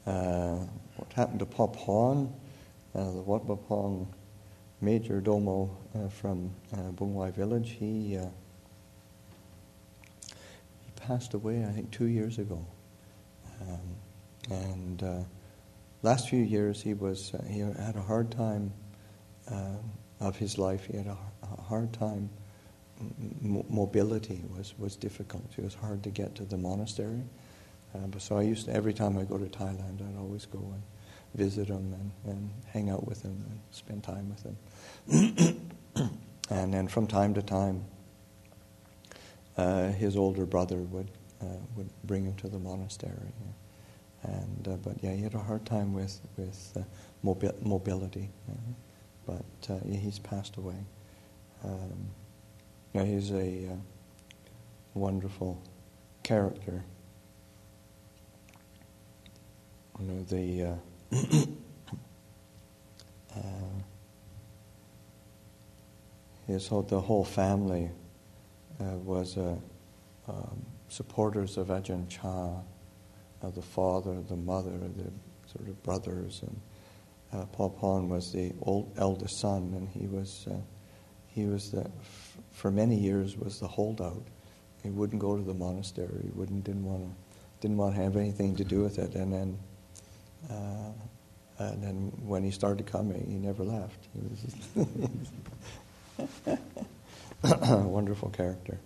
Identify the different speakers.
Speaker 1: what happened to Papon, the Wat Bapong major domo from Bungwai village. He passed away, I think, 2 years ago. Last few years he had a hard time of his life. He had a hard time. Mobility was difficult. It was hard to get to the monastery. So every time I go to Thailand, I'd always go and visit him and hang out with him and spend time with him. And then from time to time, his older brother would bring him to the monastery. But he had a hard time with mobility. But he's passed away. He's a wonderful character. The whole family was supporters of Ajahn Chah, the father, the mother, the sort of brothers, and Papon was the eldest son, and he was for many years was the holdout. He wouldn't go to the monastery. He didn't want to have anything to do with it. And then when he started coming, he never left. He was just a wonderful character.